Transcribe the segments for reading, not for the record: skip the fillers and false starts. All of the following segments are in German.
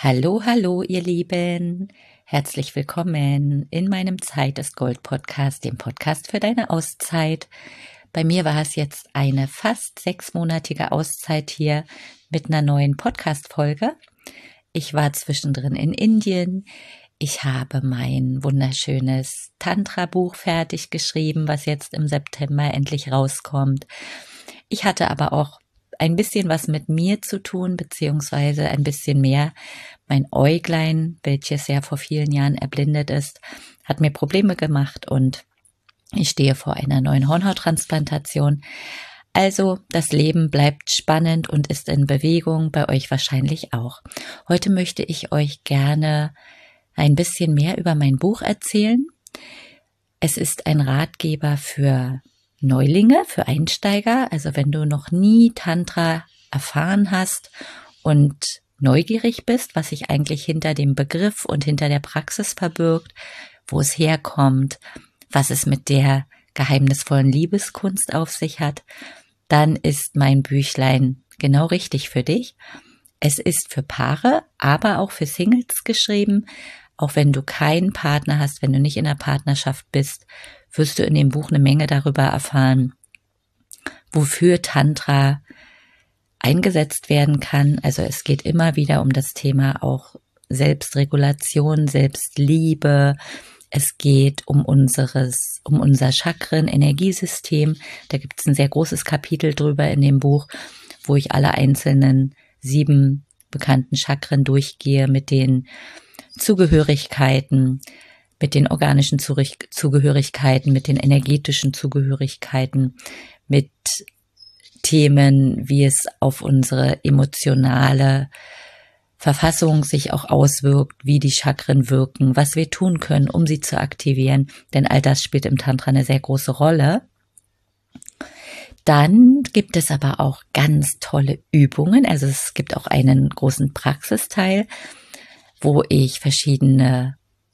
Hallo, hallo, ihr Lieben. Herzlich willkommen in meinem Zeit ist Gold Podcast, dem Podcast für deine Auszeit. Bei mir war es jetzt eine fast 6-monatige Auszeit hier mit einer neuen Podcast-Folge. Ich war zwischendrin in Indien. Ich habe mein wunderschönes Tantra-Buch fertig geschrieben, was jetzt im September endlich rauskommt. Ich hatte aber auch ein bisschen was mit mir zu tun, beziehungsweise ein bisschen mehr. Mein Äuglein, welches ja vor vielen Jahren erblindet ist, hat mir Probleme gemacht und ich stehe vor einer neuen Hornhauttransplantation. Also das Leben bleibt spannend und ist in Bewegung, bei euch wahrscheinlich auch. Heute möchte ich euch gerne ein bisschen mehr über mein Buch erzählen. Es ist ein Ratgeber für Neulinge, für Einsteiger, also wenn du noch nie Tantra erfahren hast und neugierig bist, was sich eigentlich hinter dem Begriff und hinter der Praxis verbirgt, wo es herkommt, was es mit der geheimnisvollen Liebeskunst auf sich hat, dann ist mein Büchlein genau richtig für dich. Es ist für Paare, aber auch für Singles geschrieben. Auch wenn du keinen Partner hast, wenn du nicht in einer Partnerschaft bist, wirst du in dem Buch eine Menge darüber erfahren, wofür Tantra eingesetzt werden kann. Also es geht immer wieder um das Thema auch Selbstregulation, Selbstliebe. Es geht um unser Chakren-Energiesystem. Da gibt es ein sehr großes Kapitel drüber in dem Buch, wo ich alle einzelnen 7 bekannten Chakren durchgehe mit den Zugehörigkeiten, mit den organischen Zugehörigkeiten, mit den energetischen Zugehörigkeiten, mit Themen, wie es auf unsere emotionale Verfassung sich auch auswirkt, wie die Chakren wirken, was wir tun können, um sie zu aktivieren, denn all das spielt im Tantra eine sehr große Rolle. Dann gibt es aber auch ganz tolle Übungen, also es gibt auch einen großen Praxisteil, wo ich verschiedene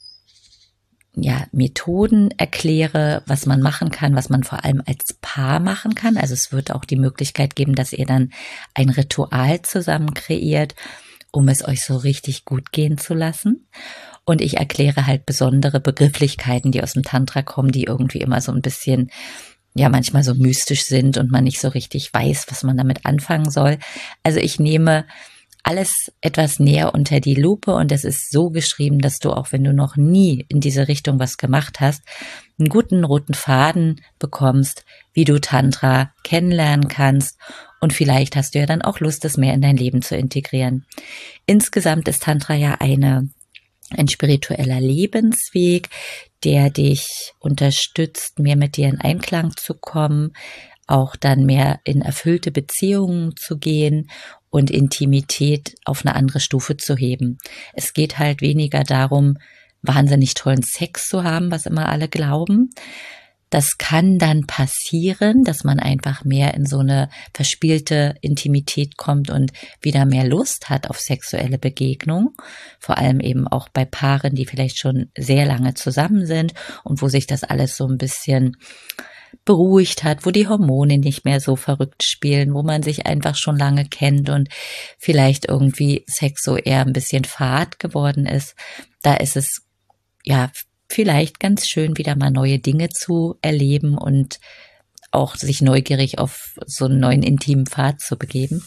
Methoden erkläre, was man machen kann, was man vor allem als Paar machen kann. Also es wird auch die Möglichkeit geben, dass ihr dann ein Ritual zusammen kreiert, um es euch so richtig gut gehen zu lassen. Und ich erkläre halt besondere Begrifflichkeiten, die aus dem Tantra kommen, die irgendwie immer so ein bisschen, manchmal so mystisch sind und man nicht so richtig weiß, was man damit anfangen soll. Also ich nehme alles etwas näher unter die Lupe und es ist so geschrieben, dass du auch, wenn du noch nie in diese Richtung was gemacht hast, einen guten roten Faden bekommst, wie du Tantra kennenlernen kannst und vielleicht hast du ja dann auch Lust, es mehr in dein Leben zu integrieren. Insgesamt ist Tantra ja ein spiritueller Lebensweg, der dich unterstützt, mehr mit dir in Einklang zu kommen, auch dann mehr in erfüllte Beziehungen zu gehen und Intimität auf eine andere Stufe zu heben. Es geht halt weniger darum, wahnsinnig tollen Sex zu haben, was immer alle glauben. Das kann dann passieren, dass man einfach mehr in so eine verspielte Intimität kommt und wieder mehr Lust hat auf sexuelle Begegnung. Vor allem eben auch bei Paaren, die vielleicht schon sehr lange zusammen sind und wo sich das alles so ein bisschen beruhigt hat, wo die Hormone nicht mehr so verrückt spielen, wo man sich einfach schon lange kennt und vielleicht irgendwie Sex so eher ein bisschen fad geworden ist. Da ist es vielleicht ganz schön, wieder mal neue Dinge zu erleben und auch sich neugierig auf so einen neuen intimen Pfad zu begeben.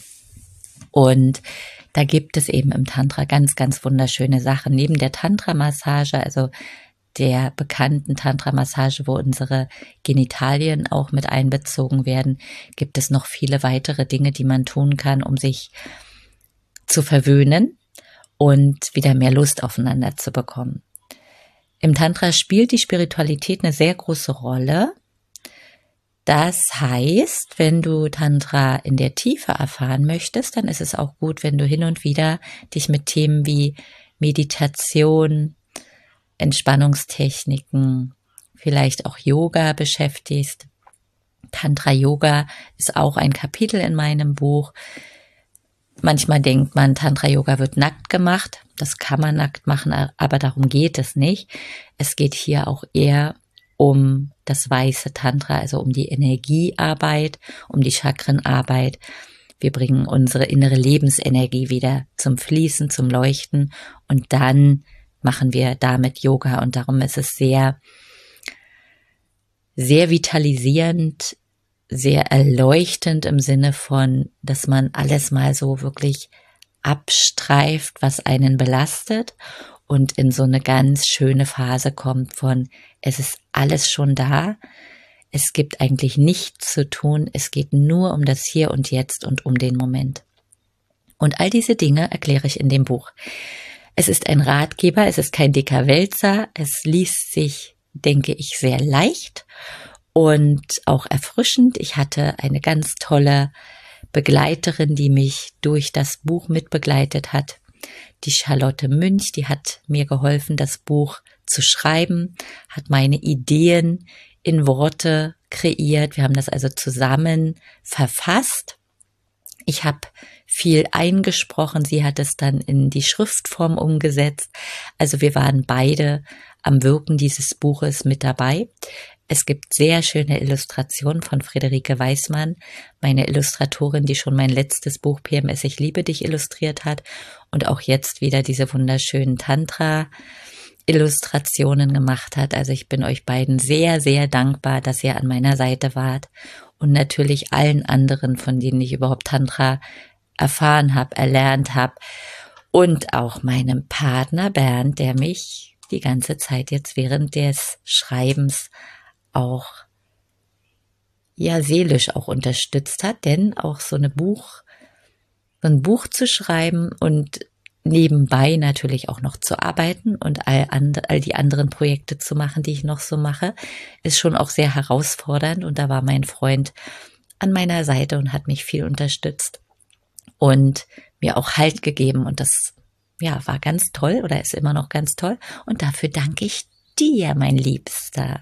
Und da gibt es eben im Tantra ganz, ganz wunderschöne Sachen. Neben der Tantra-Massage, also der bekannten Tantra-Massage, wo unsere Genitalien auch mit einbezogen werden, gibt es noch viele weitere Dinge, die man tun kann, um sich zu verwöhnen und wieder mehr Lust aufeinander zu bekommen. Im Tantra spielt die Spiritualität eine sehr große Rolle. Das heißt, wenn du Tantra in der Tiefe erfahren möchtest, dann ist es auch gut, wenn du hin und wieder dich mit Themen wie Meditation, Entspannungstechniken, vielleicht auch Yoga beschäftigst. Tantra-Yoga ist auch ein Kapitel in meinem Buch. Manchmal denkt man, Tantra-Yoga wird nackt gemacht. Das kann man nackt machen, aber darum geht es nicht. Es geht hier auch eher um das weiße Tantra, also um die Energiearbeit, um die Chakrenarbeit, Wir bringen unsere innere Lebensenergie wieder zum Fließen, zum Leuchten und dann machen wir damit Yoga und darum ist es sehr, sehr vitalisierend, sehr erleuchtend im Sinne von, dass man alles mal so wirklich abstreift, was einen belastet und in so eine ganz schöne Phase kommt von, es ist alles schon da, es gibt eigentlich nichts zu tun, es geht nur um das Hier und Jetzt und um den Moment. Und all diese Dinge erkläre ich in dem Buch. Es ist ein Ratgeber, es ist kein dicker Wälzer, es liest sich, denke ich, sehr leicht und auch erfrischend. Ich hatte eine ganz tolle Begleiterin, die mich durch das Buch mitbegleitet hat, die Charlotte Münch, die hat mir geholfen, das Buch zu schreiben, hat meine Ideen in Worte kreiert. Wir haben das also zusammen verfasst. Ich habe viel eingesprochen, sie hat es dann in die Schriftform umgesetzt. Also wir waren beide am Wirken dieses Buches mit dabei. Es gibt sehr schöne Illustrationen von Friederike Weismann, meine Illustratorin, die schon mein letztes Buch PMS Ich liebe dich illustriert hat und auch jetzt wieder diese wunderschönen Tantra-Illustrationen gemacht hat. Also ich bin euch beiden sehr, sehr dankbar, dass ihr an meiner Seite wart und natürlich allen anderen, von denen ich überhaupt Tantra erfahren habe, erlernt habe und auch meinem Partner Bernd, der mich die ganze Zeit jetzt während des Schreibens auch ja seelisch auch unterstützt hat, denn auch so ein Buch zu schreiben und nebenbei natürlich auch noch zu arbeiten und all die anderen Projekte zu machen, die ich noch so mache, ist schon auch sehr herausfordernd und da war mein Freund an meiner Seite und hat mich viel unterstützt und mir auch Halt gegeben und das ja war ganz toll oder ist immer noch ganz toll und dafür danke ich dir, mein Liebster.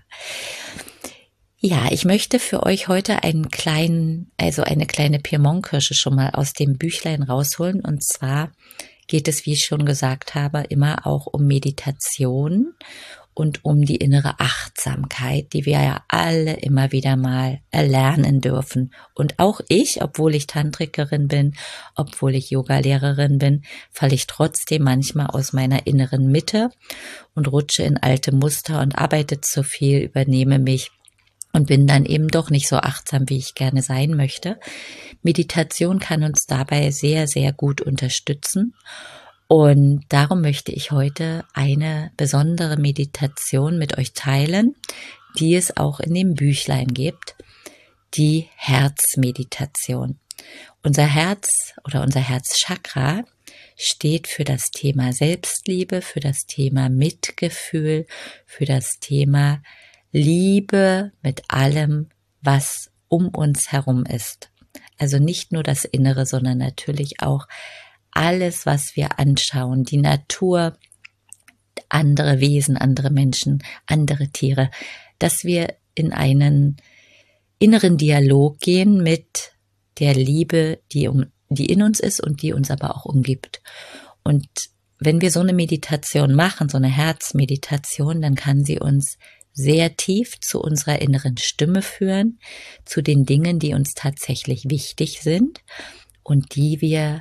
Ja, ich möchte für euch heute eine kleine Piemont-Kirsche schon mal aus dem Büchlein rausholen. Und zwar geht es, wie ich schon gesagt habe, immer auch um Meditation und um die innere Achtsamkeit, die wir ja alle immer wieder mal erlernen dürfen. Und auch ich, obwohl ich Tantrikerin bin, obwohl ich Yogalehrerin bin, falle ich trotzdem manchmal aus meiner inneren Mitte und rutsche in alte Muster und arbeite zu viel, übernehme mich und bin dann eben doch nicht so achtsam, wie ich gerne sein möchte. Meditation kann uns dabei sehr, sehr gut unterstützen. Und darum möchte ich heute eine besondere Meditation mit euch teilen, die es auch in dem Büchlein gibt, die Herzmeditation. Unser Herz oder unser Herzchakra steht für das Thema Selbstliebe, für das Thema Mitgefühl, für das Thema Liebe mit allem, was um uns herum ist. Also nicht nur das Innere, sondern natürlich auch alles, was wir anschauen, die Natur, andere Wesen, andere Menschen, andere Tiere, dass wir in einen inneren Dialog gehen mit der Liebe, die in uns ist und die uns aber auch umgibt. Und wenn wir so eine Meditation machen, so eine Herzmeditation, dann kann sie uns sehr tief zu unserer inneren Stimme führen, zu den Dingen, die uns tatsächlich wichtig sind und die wir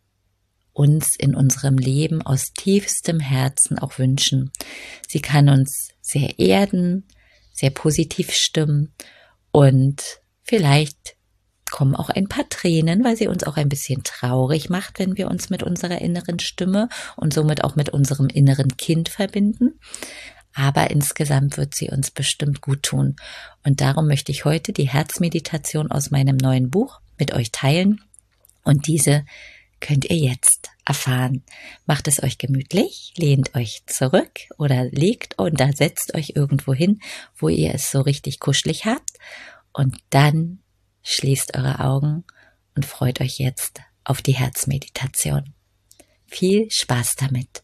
uns in unserem Leben aus tiefstem Herzen auch wünschen. Sie kann uns sehr erden, sehr positiv stimmen und vielleicht kommen auch ein paar Tränen, weil sie uns auch ein bisschen traurig macht, wenn wir uns mit unserer inneren Stimme und somit auch mit unserem inneren Kind verbinden. Aber insgesamt wird sie uns bestimmt gut tun. Und darum möchte ich heute die Herzmeditation aus meinem neuen Buch mit euch teilen. Und diese könnt ihr jetzt erfahren. Macht es euch gemütlich, lehnt euch zurück oder legt oder setzt euch irgendwo hin, wo ihr es so richtig kuschelig habt. Und dann schließt eure Augen und freut euch jetzt auf die Herzmeditation. Viel Spaß damit.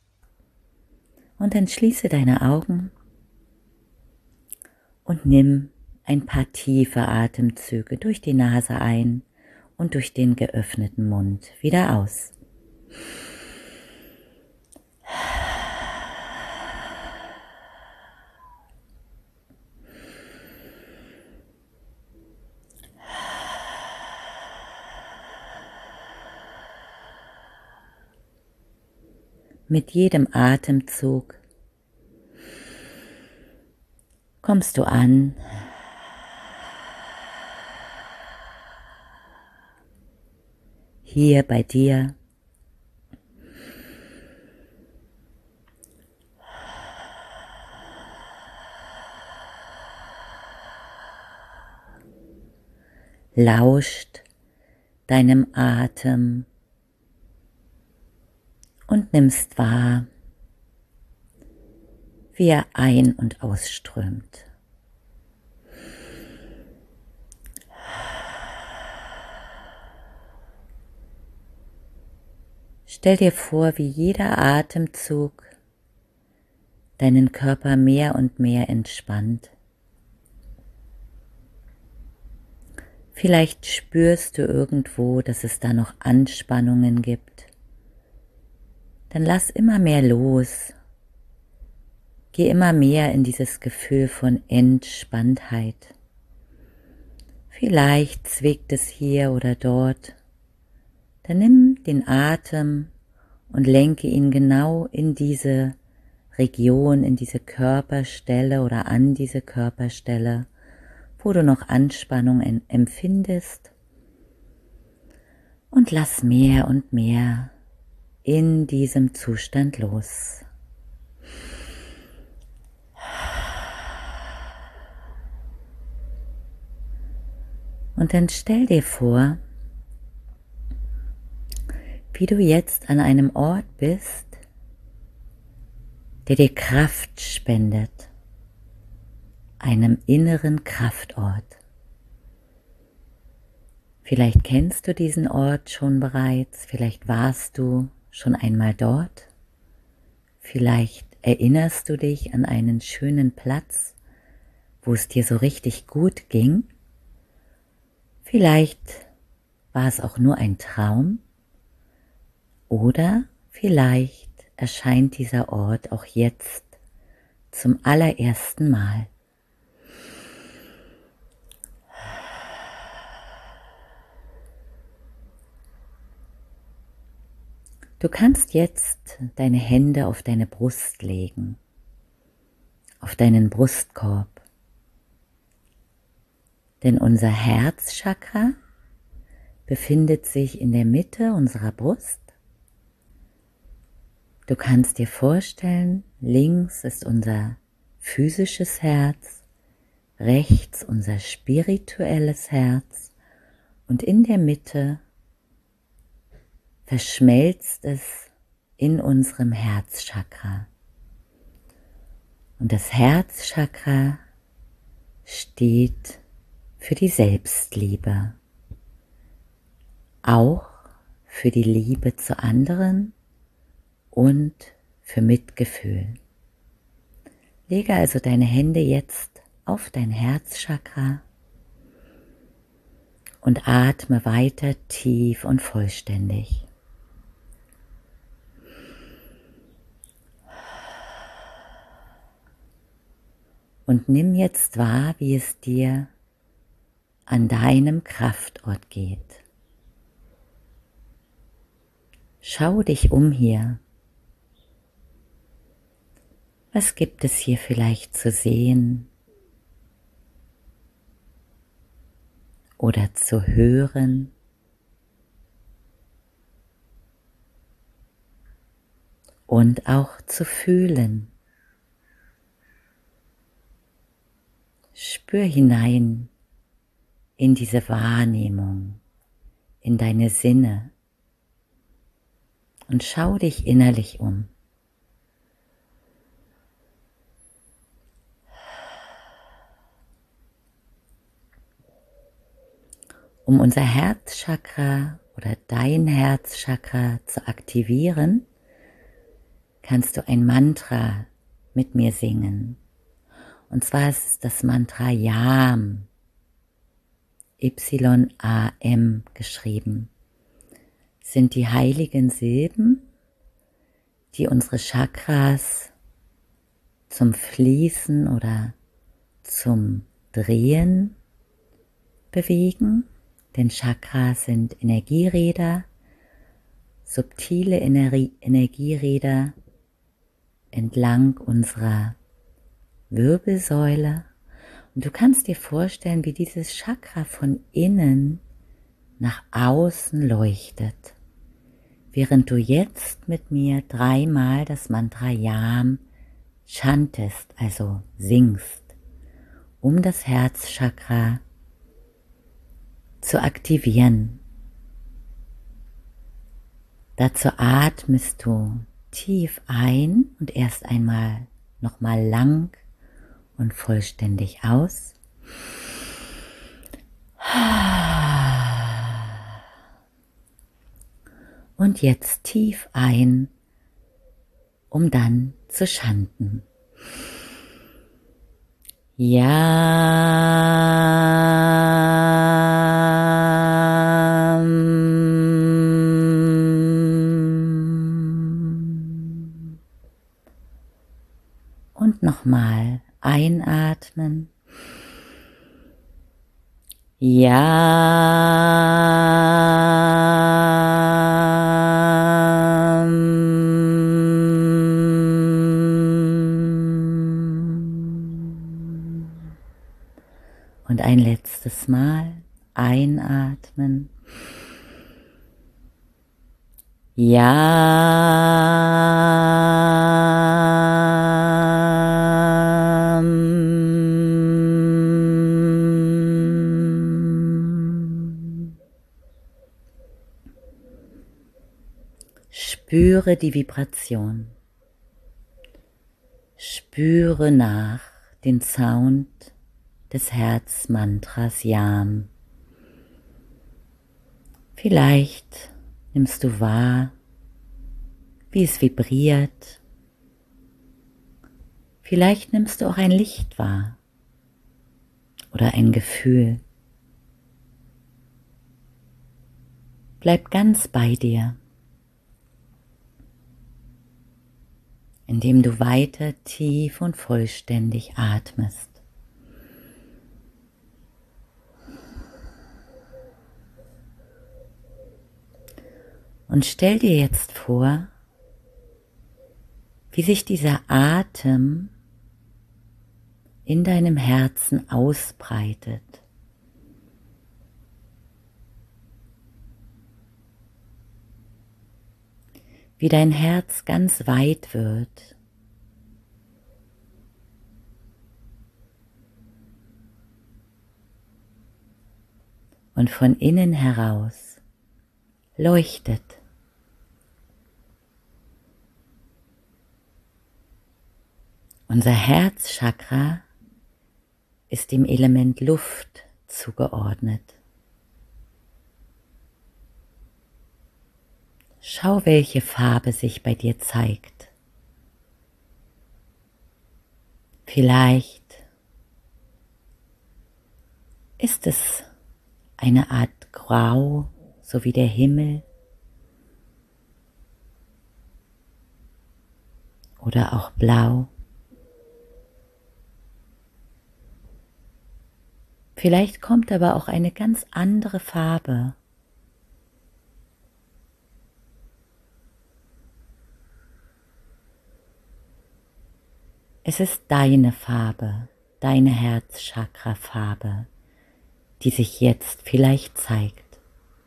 Und dann schließe deine Augen und nimm ein paar tiefe Atemzüge durch die Nase ein und durch den geöffneten Mund wieder aus. Mit jedem Atemzug kommst du an hier bei dir. Lauscht deinem Atem und nimmst wahr, wie er ein- und ausströmt. Stell dir vor, wie jeder Atemzug deinen Körper mehr und mehr entspannt. Vielleicht spürst du irgendwo, dass es da noch Anspannungen gibt. Dann lass immer mehr los. Geh immer mehr in dieses Gefühl von Entspanntheit. Vielleicht zwickt es hier oder dort. Dann nimm den Atem und lenke ihn genau in diese Region, in diese Körperstelle oder an diese Körperstelle, wo du noch Anspannung empfindest, und lass mehr und mehr in diesem Zustand los. Und dann stell dir vor, wie du jetzt an einem Ort bist, der dir Kraft spendet, einem inneren Kraftort. Vielleicht kennst du diesen Ort schon bereits, vielleicht warst du schon einmal dort, vielleicht erinnerst du dich an einen schönen Platz, wo es dir so richtig gut ging, vielleicht war es auch nur ein Traum oder vielleicht erscheint dieser Ort auch jetzt zum allerersten Mal. Du kannst jetzt deine Hände auf deine Brust legen, auf deinen Brustkorb, denn unser Herzchakra befindet sich in der Mitte unserer Brust. Du kannst dir vorstellen, links ist unser physisches Herz, rechts unser spirituelles Herz und in der Mitte verschmelzt es in unserem Herzchakra. Und das Herzchakra steht für die Selbstliebe, auch für die Liebe zu anderen und für Mitgefühl. Lege also deine Hände jetzt auf dein Herzchakra und atme weiter tief und vollständig. Und nimm jetzt wahr, wie es dir an deinem Kraftort geht. Schau dich um hier. Was gibt es hier vielleicht zu sehen oder zu hören? Und auch zu fühlen. Spür hinein in diese Wahrnehmung, in deine Sinne und schau dich innerlich um. Um unser Herzchakra oder dein Herzchakra zu aktivieren, kannst du ein Mantra mit mir singen. Und zwar ist es das Mantra YAM, Y-A-M geschrieben. Es sind die heiligen Silben, die unsere Chakras zum Fließen oder zum Drehen bewegen. Denn Chakras sind Energieräder subtile Energieräder entlang unserer Wirbelsäule. Und du kannst dir vorstellen, wie dieses Chakra von innen nach außen leuchtet, während du jetzt mit mir 3-mal das Mantra Yam chantest, also singst, um das Herzchakra zu aktivieren. Dazu atmest du tief ein und erst einmal nochmal lang und vollständig aus. Und jetzt tief ein, um dann zu chanten. Und nochmal einatmen. Und ein letztes Mal einatmen. Spüre die Vibration. Spüre nach den Sound des Herzmantras Yam. Vielleicht nimmst du wahr, wie es vibriert. Vielleicht nimmst du auch ein Licht wahr oder ein Gefühl. Bleib ganz bei dir, indem du weiter tief und vollständig atmest. Und stell dir jetzt vor, wie sich dieser Atem in deinem Herzen ausbreitet. Wie dein Herz ganz weit wird. Und von innen heraus leuchtet. Unser Herzchakra ist dem Element Luft zugeordnet. Schau, welche Farbe sich bei dir zeigt. Vielleicht ist es eine Art Grau, so wie der Himmel, oder auch Blau. Vielleicht kommt aber auch eine ganz andere Farbe. Es ist deine Farbe, deine Herzchakra-Farbe, die sich jetzt vielleicht zeigt.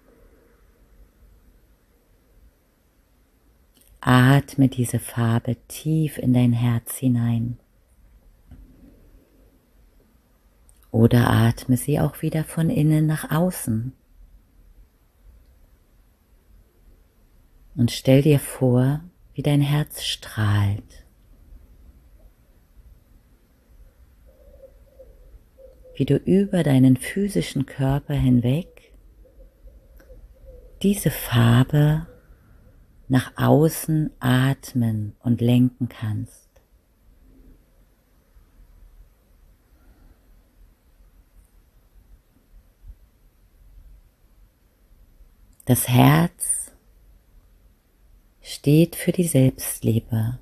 Atme diese Farbe tief in dein Herz hinein. Oder atme sie auch wieder von innen nach außen. Und stell dir vor, wie dein Herz strahlt. Wie du über deinen physischen Körper hinweg diese Farbe nach außen atmen und lenken kannst. Das Herz steht für die Selbstliebe.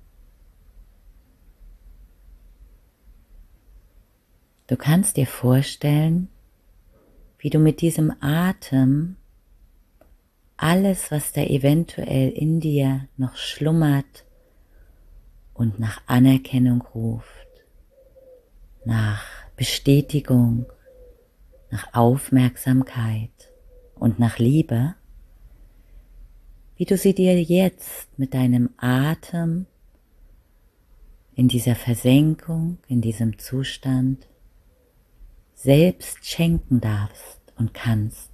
Du kannst dir vorstellen, wie du mit diesem Atem alles, was da eventuell in dir noch schlummert und nach Anerkennung ruft, nach Bestätigung, nach Aufmerksamkeit und nach Liebe, wie du sie dir jetzt mit deinem Atem in dieser Versenkung, in diesem Zustand selbst schenken darfst und kannst.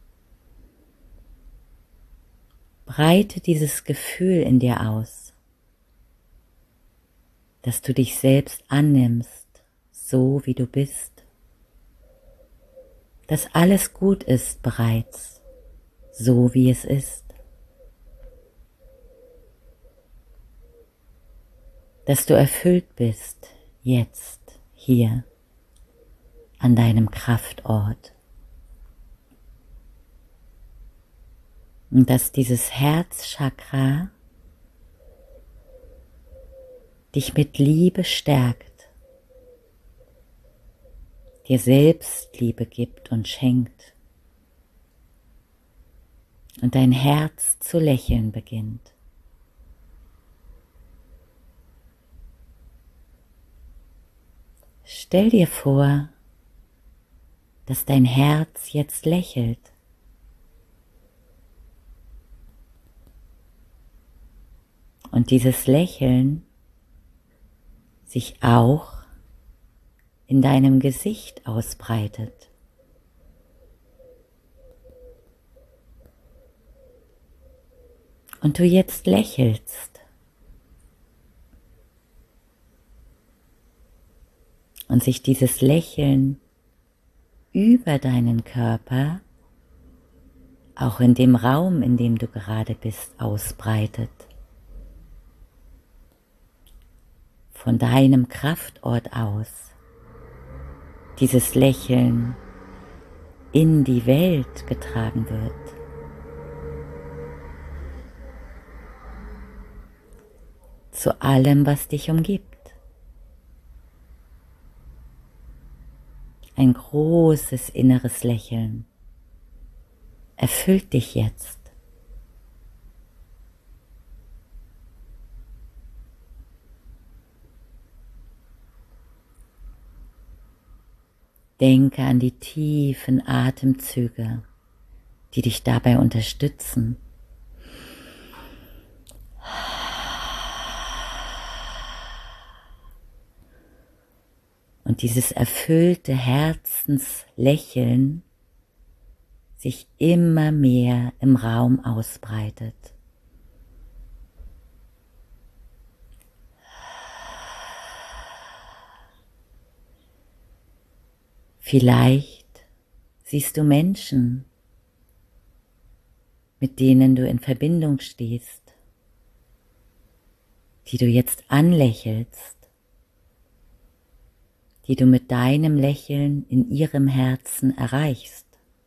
Breite dieses Gefühl in dir aus, dass du dich selbst annimmst, so wie du bist, dass alles gut ist bereits, so wie es ist, dass du erfüllt bist, jetzt, hier, an deinem Kraftort. Und dass dieses Herzchakra dich mit Liebe stärkt, dir Selbstliebe gibt und schenkt und dein Herz zu lächeln beginnt. Stell dir vor, dass dein Herz jetzt lächelt. Und dieses Lächeln sich auch in deinem Gesicht ausbreitet. Und du jetzt lächelst. Und sich dieses Lächeln über deinen Körper, auch in dem Raum, in dem du gerade bist, ausbreitet. Von deinem Kraftort aus dieses Lächeln in die Welt getragen wird. Zu allem, was dich umgibt. Ein großes inneres Lächeln erfüllt dich jetzt. Denke an die tiefen Atemzüge, die dich dabei unterstützen. Und dieses erfüllte Herzenslächeln sich immer mehr im Raum ausbreitet. Vielleicht siehst du Menschen, mit denen du in Verbindung stehst, die du jetzt anlächelst, die du mit deinem Lächeln in ihrem Herzen erreichst.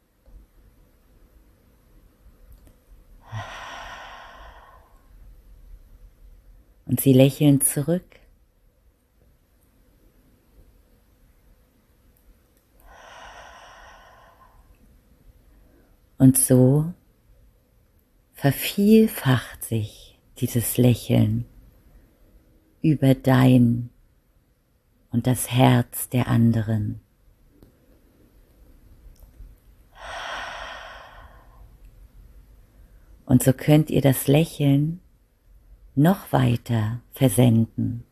Und sie lächeln zurück. Und so vervielfacht sich dieses Lächeln über dein und das Herz der anderen. Und so könnt ihr das Lächeln noch weiter versenden,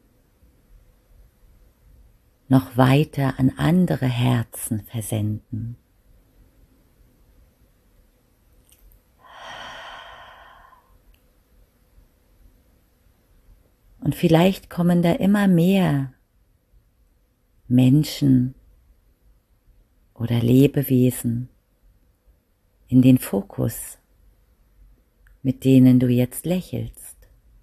noch weiter an andere Herzen versenden. Und vielleicht kommen da immer mehr Menschen oder Lebewesen in den Fokus, mit denen du jetzt lächelst.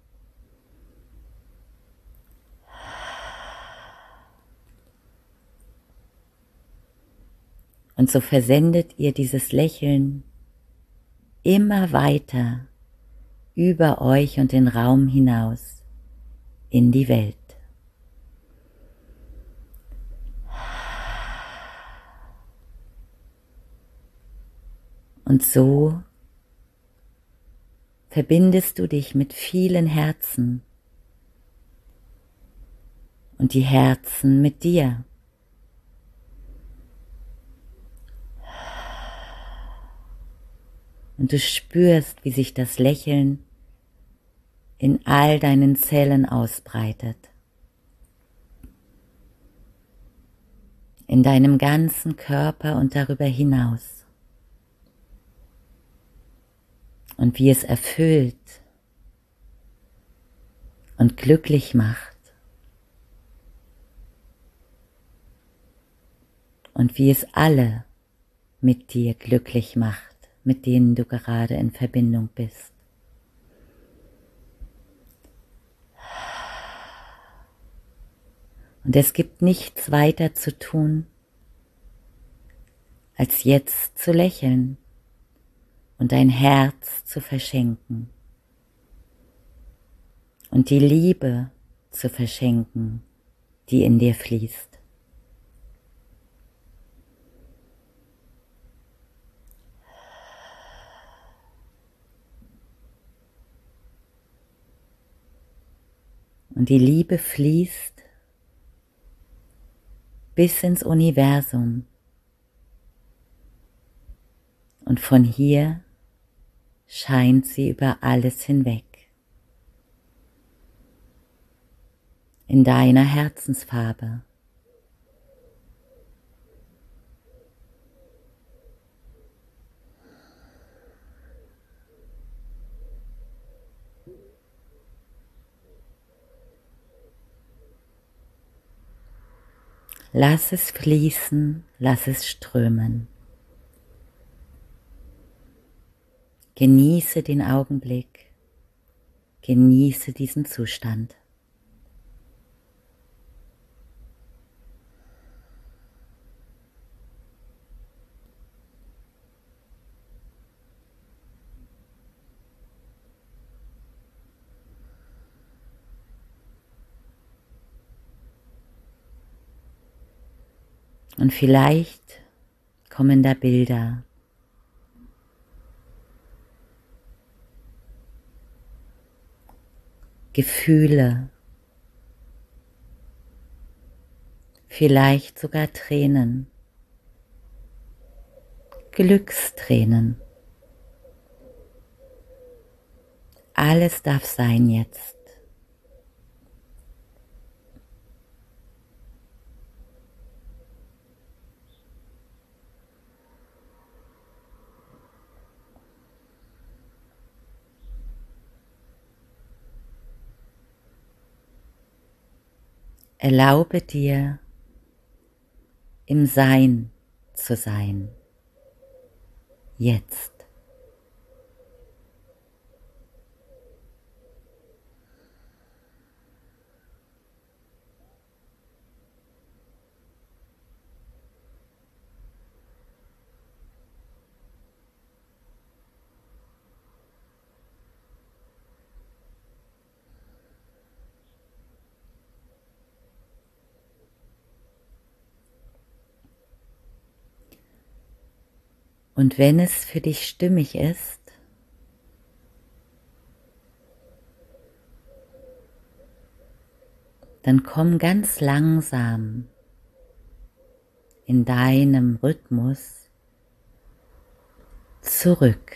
Und so versendet ihr dieses Lächeln immer weiter über euch und den Raum hinaus in die Welt. Und so verbindest du dich mit vielen Herzen und die Herzen mit dir. Und du spürst, wie sich das Lächeln in all deinen Zellen ausbreitet. In deinem ganzen Körper und darüber hinaus. Und wie es erfüllt und glücklich macht. Und wie es alle mit dir glücklich macht, mit denen du gerade in Verbindung bist. Und es gibt nichts weiter zu tun, als jetzt zu lächeln und dein Herz zu verschenken und die Liebe zu verschenken, die in dir fließt. Und die Liebe fließt bis ins Universum. Und von hier scheint sie über alles hinweg. In deiner Herzensfarbe. Lass es fließen, lass es strömen. Genieße den Augenblick, genieße diesen Zustand. Und vielleicht kommen da Bilder, Gefühle, vielleicht sogar Tränen, Glückstränen. Alles darf sein jetzt. Erlaube dir, im Sein zu sein. Jetzt. Und wenn es für dich stimmig ist, dann komm ganz langsam in deinem Rhythmus zurück.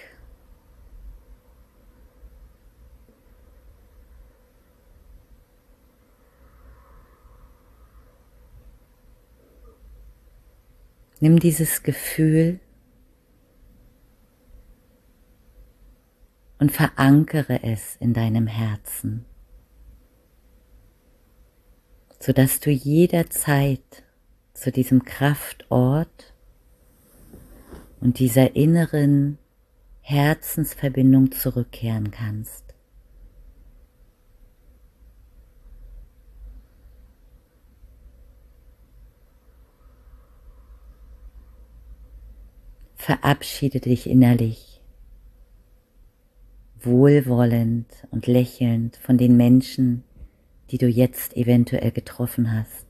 Nimm dieses Gefühl und verankere es in deinem Herzen, sodass du jederzeit zu diesem Kraftort und dieser inneren Herzensverbindung zurückkehren kannst. Verabschiede dich innerlich, wohlwollend und lächelnd von den Menschen, die du jetzt eventuell getroffen hast.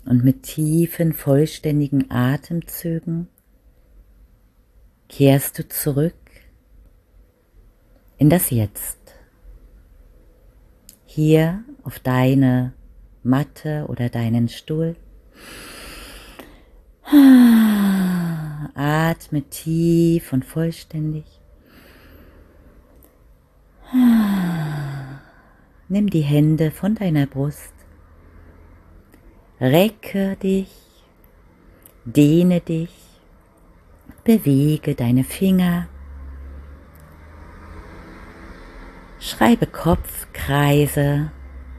Und mit tiefen, vollständigen Atemzügen kehrst du zurück in das Jetzt. Hier auf deine Matte oder deinen Stuhl. Atme tief und vollständig. Nimm die Hände von deiner Brust. Recke dich, dehne dich, bewege deine Finger. Schreibe Kopfkreise.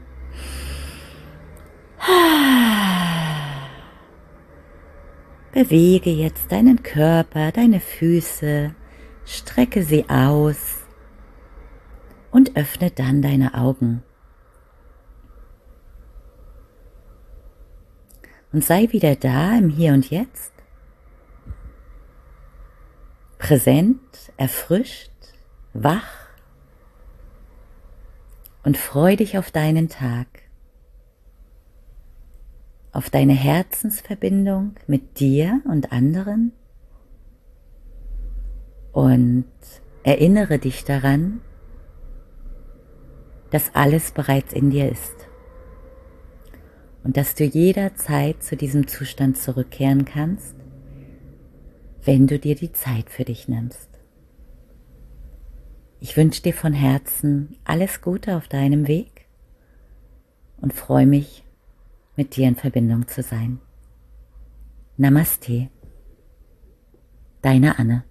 Bewege jetzt deinen Körper, deine Füße, strecke sie aus und öffne dann deine Augen. Und sei wieder da im Hier und Jetzt, präsent, erfrischt, wach und freu dich auf deinen Tag, auf deine Herzensverbindung mit dir und anderen und erinnere dich daran, dass alles bereits in dir ist und dass du jederzeit zu diesem Zustand zurückkehren kannst, wenn du dir die Zeit für dich nimmst. Ich wünsche dir von Herzen alles Gute auf deinem Weg und freue mich, mit dir in Verbindung zu sein. Namaste, deine Anne.